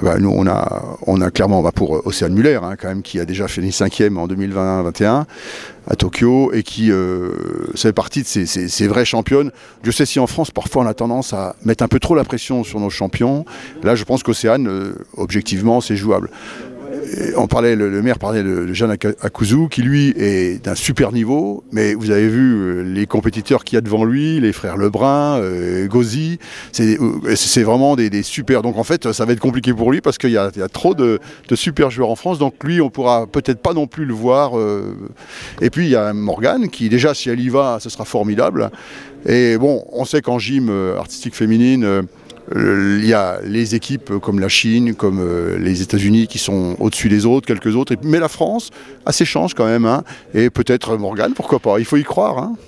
bah, nous, on a clairement pour Océane Muller, hein, quand même, qui a déjà fini 5e en 2020-21 à Tokyo et qui fait partie de ces vraies championnes. Je sais si en France, parfois, on a tendance à mettre un peu trop la pression sur nos champions. Là, je pense qu'Océane, objectivement, c'est jouable. Le maire parlait de Jeanne Akuzou, qui lui est d'un super niveau, mais vous avez vu les compétiteurs qu'il y a devant lui, les frères Lebrun, Gauzy, c'est vraiment des super. Donc en fait, ça va être compliqué pour lui parce qu'il y a trop de super joueurs en France, donc lui, on pourra peut-être pas non plus le voir. Et puis il y a Morgane, qui déjà, si elle y va, ce sera formidable. Et bon, on sait qu'en gym artistique féminine, il y a les équipes comme la Chine, comme les États-Unis qui sont au-dessus des autres, quelques autres. Mais la France a ses chances quand même. Hein, et peut-être Morgane, pourquoi pas. Il faut y croire. Hein.